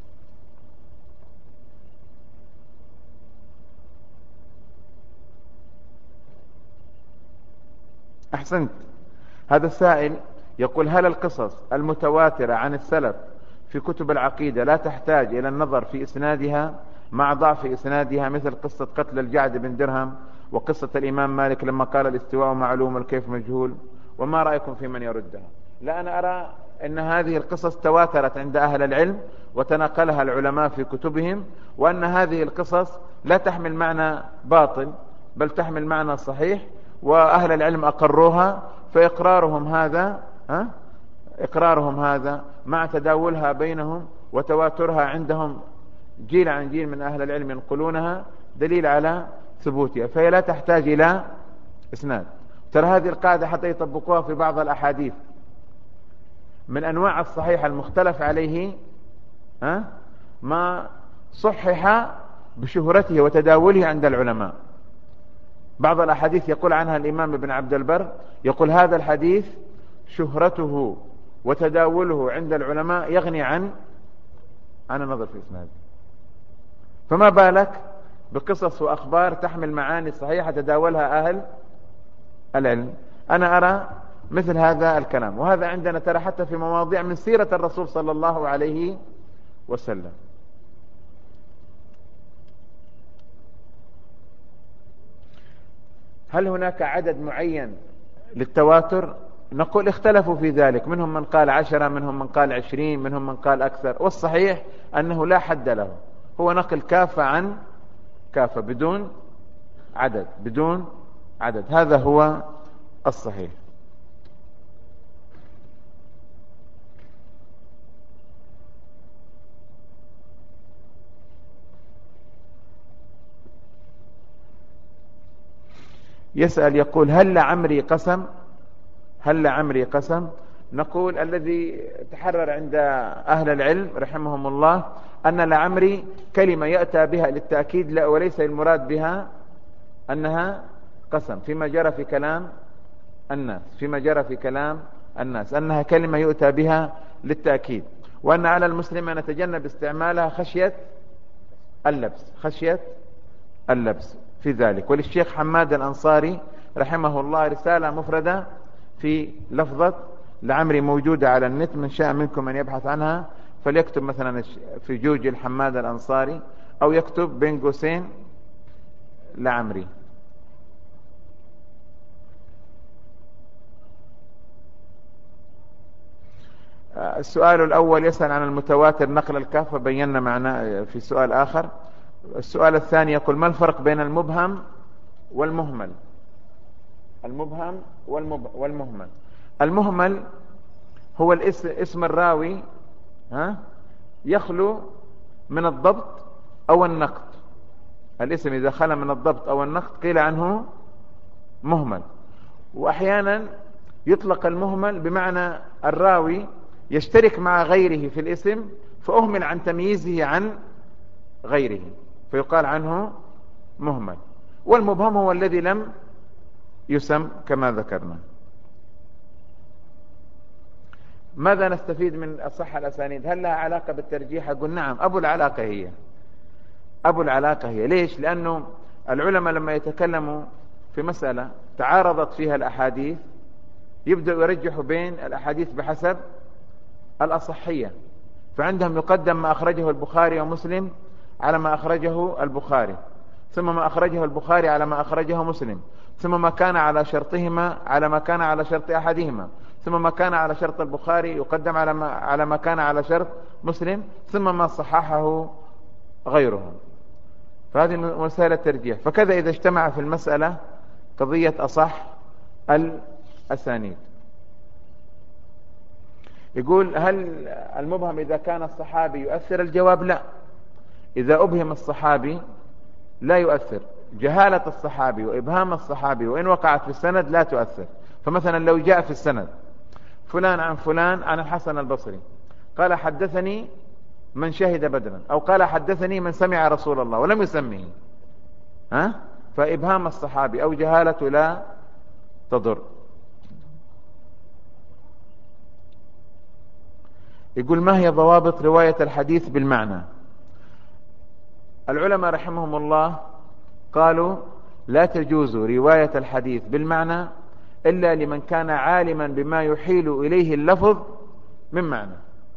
أحسنت. هذا السائل يقول: هل القصص المتواترة عن السلف في كتب العقيدة لا تحتاج إلى النظر في إسنادها مع ضعف إسنادها، مثل قصة قتل الجعد بن درهم، وقصة الإمام مالك لما قال الاستواء معلوم والكيف مجهول؟ وما رأيكم في من يردها؟ لا، أنا أرى أن هذه القصص تواترت عند أهل العلم وتناقلها العلماء في كتبهم، وأن هذه القصص لا تحمل معنى باطل بل تحمل معنى صحيح، وأهل العلم أقروها، فإقرارهم هذا ها إقرارهم هذا مع تداولها بينهم وتواترها عندهم جيل عن جيل من أهل العلم ينقلونها دليل على ثبوتها، فهي لا تحتاج إلى إسناد. ترى هذه القاعدة حتى يطبقوها في بعض الأحاديث من أنواع الصحيح المختلف عليه ها ما صحح بشهرته وتداوله عند العلماء. بعض الأحاديث يقول عنها الإمام ابن عبد البر، يقول: هذا الحديث شهرته وتداوله عند العلماء يغني عن عن النظر في إسناده. فما بالك بقصص وأخبار تحمل معاني صحيحة تداولها أهل العلم؟ أنا أرى مثل هذا الكلام، وهذا عندنا ترى حتى في مواضيع من سيرة الرسول صلى الله عليه وسلم. هل هناك عدد معين للتواتر؟ نقول اختلفوا في ذلك، منهم من قال عشرة، منهم من قال عشرين، منهم من قال أكثر، والصحيح أنه لا حد له، هو نقل كافة عن كافة بدون عدد بدون عدد هذا هو الصحيح. يسأل يقول: هل لعمري قسم؟ هل لعمري قسم؟ نقول الذي تحرر عند أهل العلم رحمهم الله أن لعمري كلمة يأتى بها للتأكيد وليس المراد بها أنها قسم، فيما جرى في كلام الناس فيما جرى في كلام الناس أنها كلمة يؤتى بها للتأكيد، وأن على المسلم أن يتجنب استعمالها خشية اللبس خشية اللبس في ذلك. وللشيخ حماد الأنصاري رحمه الله رسالة مفردة في لفظة لعمري موجودة على النت، من شاء منكم أن يبحث عنها فليكتب مثلا في جوجل حماد الأنصاري أو يكتب بين قوسين لعمري. السؤال الأول يسأل عن المتواتر نقل الكافة، بينا معناه في سؤال آخر. السؤال الثاني يقول: ما الفرق بين المبهم والمهمل؟ المبهم والمهمل. المهمل هو الاسم اسم الراوي ها يخلو من الضبط أو النقد. الاسم إذا خلى من الضبط أو النقد قيل عنه مهمل. وأحيانا يطلق المهمل بمعنى الراوي يشترك مع غيره في الاسم فأهمل عن تمييزه عن غيره فيقال عنه مهمل. والمبهم هو الذي لم يسم كما ذكرنا. ماذا نستفيد من الصحة الأسانيد؟ هل لها علاقة بالترجيح؟ أقول نعم، أبو العلاقة هي أبو العلاقة هي ليش؟ لأنه العلماء لما يتكلموا في مسألة تعارضت فيها الأحاديث يبدأ يرجح بين الأحاديث بحسب الأصحية، فعندهم يقدم ما أخرجه البخاري ومسلم على ما أخرجه البخاري، ثم ما أخرجه البخاري على ما أخرجه مسلم، ثم ما كان على شرطهما على ما كان على شرط أحدهما، ثم ما كان على شرط البخاري يقدم على ما, على ما كان على شرط مسلم، ثم ما صححه غيرهم. فهذه مسألة ترجيح. فكذا إذا اجتمع في المسألة قضية أصح الأسانيد. يقول: هل المبهم إذا كان الصحابي يؤثر؟ الجواب لا، إذا أبهم الصحابي لا يؤثر. جهالة الصحابي وإبهام الصحابي وإن وقعت في السند لا تؤثر. فمثلا لو جاء في السند فلان عن فلان عن الحسن البصري قال حدثني من شهد بدرا، أو قال حدثني من سمع رسول الله ولم يسمه، ها؟ فإبهام الصحابي أو جهالته لا تضر. يقول ما هي ضوابط رواية الحديث بالمعنى؟ العلماء رحمهم الله قالوا لا تجوز رواية الحديث بالمعنى إلا لمن كان عالما بما يحيل إليه اللفظ من معنى،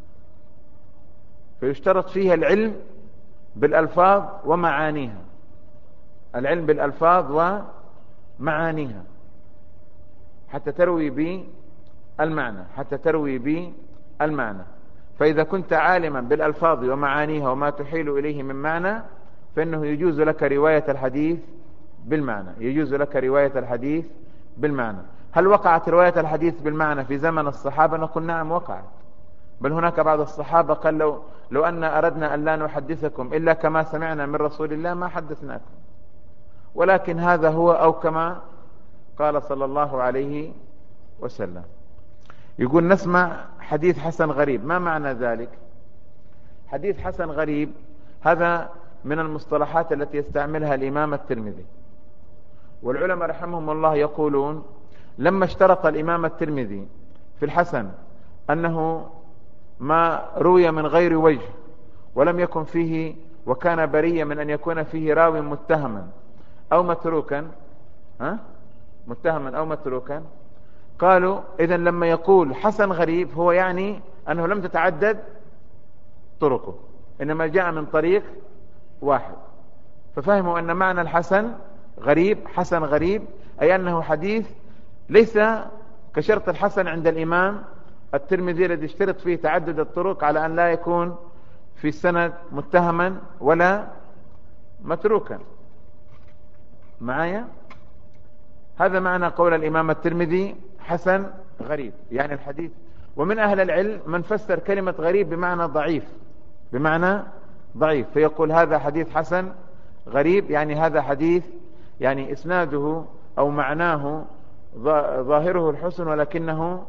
فيشترط فيها العلم بالألفاظ ومعانيها، العلم بالألفاظ ومعانيها حتى تروي بالمعنى حتى تروي بالمعنى. فإذا كنت عالما بالألفاظ ومعانيها وما تحيل إليه من معنى فإنه يجوز لك رواية الحديث بالمعنى يجوز لك رواية الحديث بالمعنى. هل وقعت رواية الحديث بالمعنى في زمن الصحابة؟ نقول نعم وقعت، بل هناك بعض الصحابة قال لو, لو أن أردنا أن لا نحدثكم إلا كما سمعنا من رسول الله ما حدثناكم، ولكن هذا هو أو كما قال صلى الله عليه وسلم. يقول نسمع حديث حسن غريب، ما معنى ذلك؟ حديث حسن غريب هذا من المصطلحات التي يستعملها الإمام الترمذي، والعلماء رحمهم الله يقولون لما اشترط الإمام الترمذي في الحسن أنه ما روي من غير وجه ولم يكن فيه وكان بريا من أن يكون فيه راوي متهما أو متروكا ها؟ متهما أو متروكا، قالوا إذن لما يقول حسن غريب هو يعني أنه لم تتعدد طرقه إنما جاء من طريق واحد، ففهموا أن معنى الحسن غريب حسن غريب أي أنه حديث ليس كشرط الحسن عند الإمام الترمذي الذي اشترط فيه تعدد الطرق على أن لا يكون في السند متهما ولا متروكا. معايا؟ هذا معنى قول الإمام الترمذي حسن غريب يعني الحديث. ومن أهل العلم من فسر كلمة غريب بمعنى ضعيف بمعنى ضعيف فيقول هذا حديث حسن غريب يعني هذا حديث يعني إسناده أو معناه ظاهره الحسن ولكنه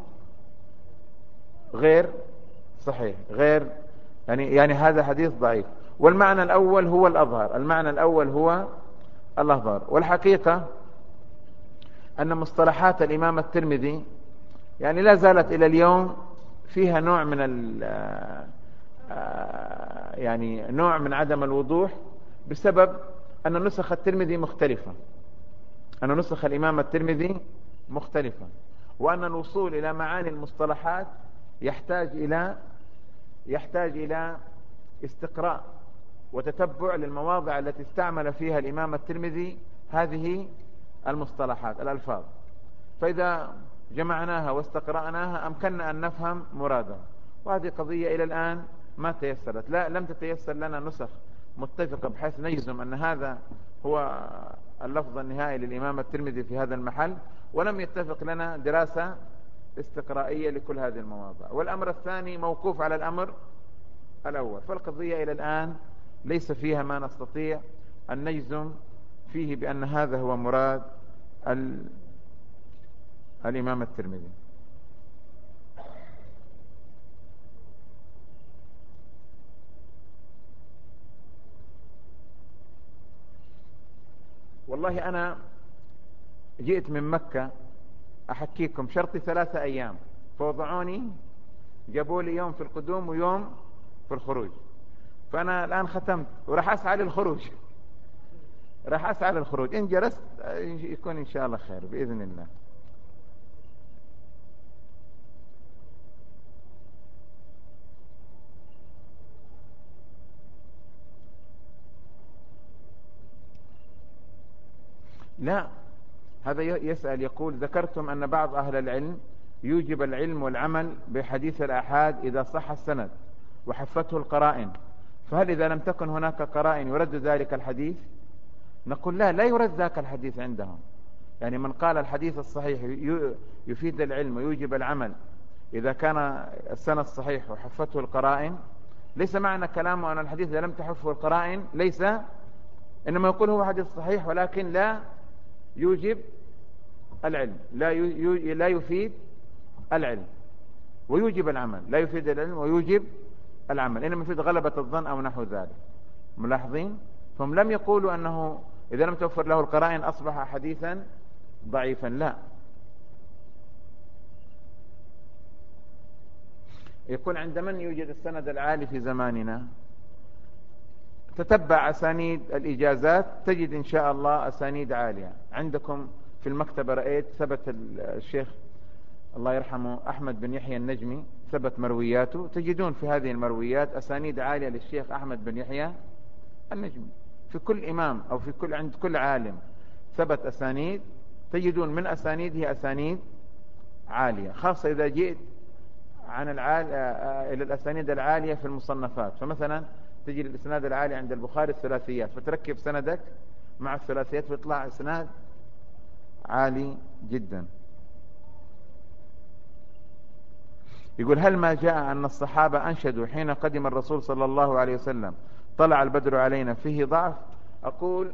غير صحيح غير يعني يعني هذا حديث ضعيف. والمعنى الأول هو الأظهر المعنى الأول هو الأظهر. والحقيقة أن مصطلحات الإمام الترمذي يعني لا زالت إلى اليوم فيها نوع من ال يعني نوع من عدم الوضوح بسبب أن نسخ الترمذي مختلفة أن نسخ الإمام الترمذي مختلفة وأن الوصول إلى معاني المصطلحات يحتاج إلى يحتاج إلى استقراء وتتبع للمواضع التي استعمل فيها الإمام الترمذي هذه المصطلحات الألفاظ، فإذا جمعناها واستقرأناها أمكننا أن نفهم مرادها. وهذه قضية إلى الآن ما تيسرت لا لم تتيسر لنا نسخ متفقة بحيث نجزم أن هذا هو اللفظ النهائي للإمام الترمذي في هذا المحل، ولم يتفق لنا دراسة استقرائية لكل هذه المواضع. والأمر الثاني موقوف على الأمر الأول، فالقضية إلى الآن ليس فيها ما نستطيع أن نجزم فيه بأن هذا هو مراد الإمام الترمذي. والله أنا جئت من مكة أحكيكم شرطي ثلاثة أيام فوضعوني جابوا لي يوم في القدوم ويوم في الخروج، فأنا الآن ختمت وراح أسعى للخروج راح أسعى للخروج إن جلست يكون إن شاء الله خير بإذن الله. لا هذا يسأل يقول ذكرتم أن بعض أهل العلم يوجب العلم والعمل بحديث الآحاد إذا صح السند وحفته القرائن، فهل إذا لم تكن هناك قرائن يرد ذلك الحديث؟ نقول لا لا يرد ذاك الحديث عندهم. يعني من قال الحديث الصحيح يفيد العلم ويوجب العمل إذا كان السند صحيح وحفته القرائن، ليس معنى كلامه أن الحديث إذا لم تحفه القرائن ليس، إنما يقول هو حديث صحيح ولكن لا يوجب العلم لا لا يفيد العلم ويوجب العمل، لا يفيد العلم ويوجب العمل، إنما يفيد غلبة الظن أو نحو ذلك. ملاحظين؟ فهم لم يقولوا أنه إذا لم توفر له القرائن أصبح حديثا ضعيفا، لا. يكون عند من يوجد السند العالي في زماننا؟ تتبع أسانيد الإجازات تجد إن شاء الله أسانيد عالية. عندكم في المكتبة رأيت ثبت الشيخ الله يرحمه أحمد بن يحيى النجمي، ثبت مروياته، تجدون في هذه المرويات أسانيد عالية للشيخ أحمد بن يحيى النجمي. في كل إمام أو في كل عند كل عالم ثبت أسانيد، تجدون من أسانيده أسانيد عالية، خاصة إذا جئت عن العال... إلى الأسانيد العالية في المصنفات. فمثلا تجد الإسناد العالي عند البخاري الثلاثيات، فتركب سندك مع الثلاثيات فيطلع إسناد عالي جدا. يقول: هل ما جاء أن الصحابة أنشدوا حين قدم الرسول صلى الله عليه وسلم طلع البدر علينا فيه ضعف؟ أقول: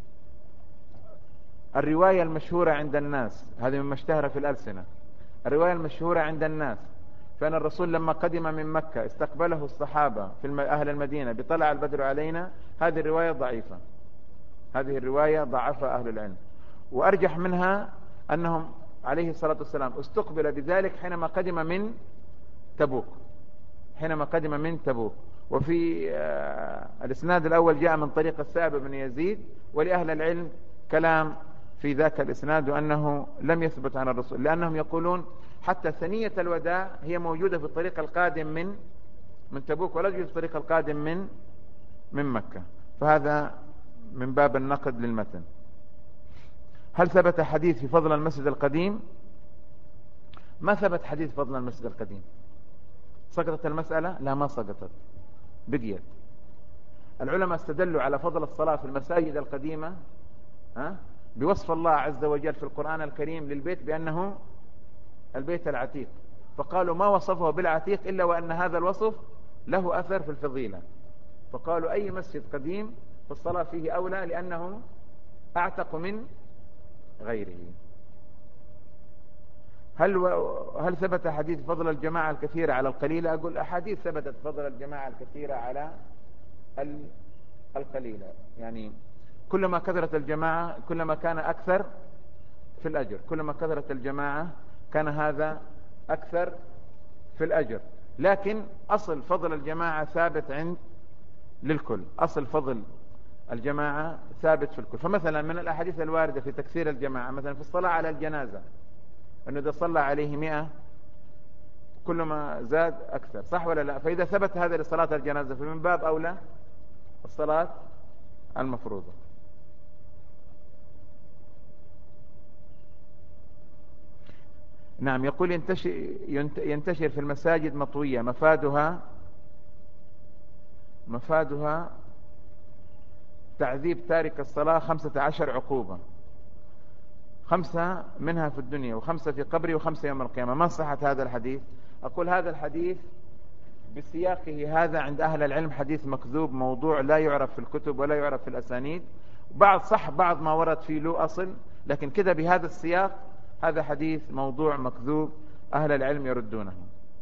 الرواية المشهورة عند الناس، هذه مما اشتهر في الألسنة، الرواية المشهورة عند الناس فأن الرسول لما قدم من مكة استقبله الصحابة في أهل المدينة بطلع البدر علينا، هذه الرواية ضعيفة، هذه الرواية ضعفها أهل العلم. وأرجح منها أنهم عليه الصلاة والسلام استقبل بذلك حينما قدم من تبوك، حينما قدم من تبوك. وفي الإسناد الأول جاء من طريق السائب بن يزيد، ولأهل العلم كلام في ذاك الإسناد وأنه لم يثبت عن الرسول، لأنهم يقولون حتى ثنية الوداع هي موجودة في الطريق القادم من من تبوك، ولا يوجد في الطريق القادم من من مكة، فهذا من باب النقد للمتن. هل ثبت حديث في فضل المسجد القديم؟ ما ثبت حديث فضل المسجد القديم. سقطت المسألة؟ لا، ما سقطت، بقيت. العلماء استدلوا على فضل الصلاة في المساجد القديمة ها بوصف الله عز وجل في القرآن الكريم للبيت بأنه البيت العتيق، فقالوا ما وصفه بالعتيق إلا وأن هذا الوصف له أثر في الفضيلة، فقالوا أي مسجد قديم فالصلاة فيه أولى لأنه أعتق من غيره. هل و... هل ثبت حديث فضل الجماعة الكثيرة على القليلة؟ أقول أحاديث ثبتت فضل الجماعة الكثيرة على ال... القليلة، يعني كلما كثرت الجماعة كلما كان أكثر في الأجر، كلما كثرت الجماعة كان هذا أكثر في الأجر. لكن أصل فضل الجماعة ثابت عند للكل، أصل فضل الجماعة ثابت في الكل. فمثلا من الأحاديث الواردة في تكثير الجماعة مثلا في الصلاة على الجنازة، أنه إذا صلى عليه مئة كلما زاد أكثر، صح ولا لا؟ فإذا ثبت هذا لصلاة الجنازة فمن باب أولى الصلاة المفروضة. نعم، يقول ينتشر, ينتشر في المساجد مطوية، مفادها مفادها تعذيب تارك الصلاة خمسة عشر عقوبة، خمسة منها في الدنيا وخمسة في قبره وخمسة يوم القيامة. ما صحة هذا الحديث؟ أقول هذا الحديث بسياقه هذا عند أهل العلم حديث مكذوب موضوع لا يعرف في الكتب ولا يعرف في الأسانيد، بعض صح بعض ما ورد فيه له أصل، لكن كده بهذا السياق هذا حديث موضوع مكذوب أهل العلم يردونه.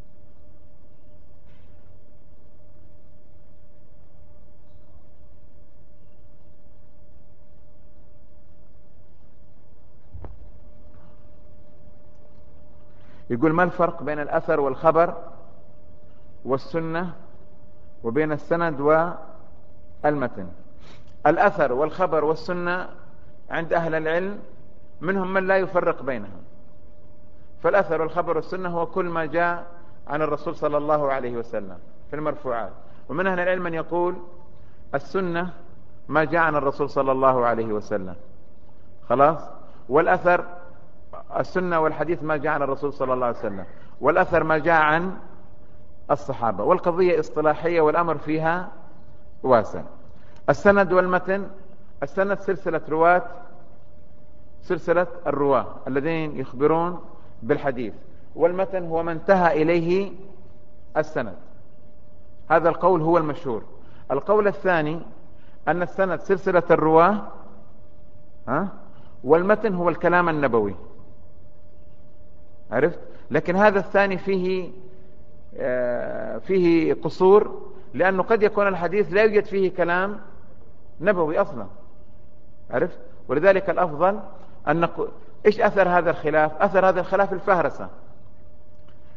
يقول ما الفرق بين الأثر والخبر والسنة وبين السند والمتن؟ الأثر والخبر والسنة عند أهل العلم منهم من لا يفرق بينهم، فالأثر والخبر والسنة هو كل ما جاء عن الرسول صلى الله عليه وسلم في المرفوعات، ومن أهل العلم من يقول السنة ما جاء عن الرسول صلى الله عليه وسلم خلاص، والأثر السنة والحديث ما جاء عن الرسول صلى الله عليه وسلم، والأثر ما جاء عن الصحابة، والقضية اصطلاحية والأمر فيها واسع. السند والمتن، السند سلسلة رواة، سلسلة الرواة الذين يخبرون بالحديث، والمتن هو من انتهى إليه السند. هذا القول هو المشهور. القول الثاني أن السند سلسلة الرواة ها والمتن هو الكلام النبوي، عرفت؟ لكن هذا الثاني فيه آه فيه قصور، لأنه قد يكون الحديث لا يوجد فيه كلام نبوي أصلا، عرفت؟ ولذلك الأفضل أن نقول إيش أثر هذا الخلاف؟ أثر هذا الخلاف الفهرسة،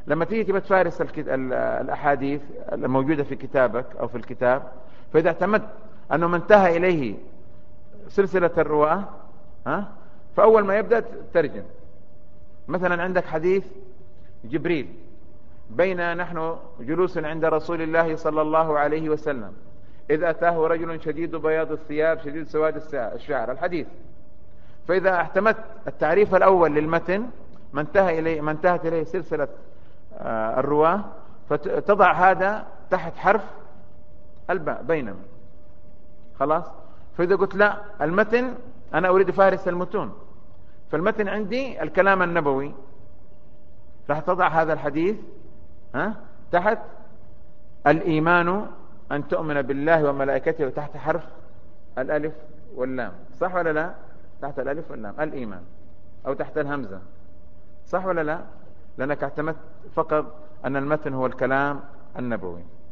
لما تيجي تبى تفارس الأحاديث الموجودة في كتابك أو في الكتاب، فإذا اعتمدت أنه ما انتهى إليه سلسلة الرواة، ها، فأول ما يبدأ ترجم. مثلا عندك حديث جبريل: بين نحن جلوس عند رسول الله صلى الله عليه وسلم إذ أتاه رجل شديد بياض الثياب شديد سواد الشعر، الحديث. فإذا اعتمدت التعريف الأول للمتن ما انتهى إليه ما انتهت إليه سلسلة الرواة، فتضع هذا تحت حرف الباء بينما، خلاص. فإذا قلت لا، المتن أنا أريد فارس المتون، فالمتن عندي الكلام النبوي، راح تضع هذا الحديث ها تحت الإيمان أن تؤمن بالله وملائكته، وتحت حرف الألف واللام، صح ولا لا؟ تحت الألف واللام الإيمان، أو تحت الهمزة، صح ولا لا؟ لأنك اعتمدت فقط أن المتن هو الكلام النبوي.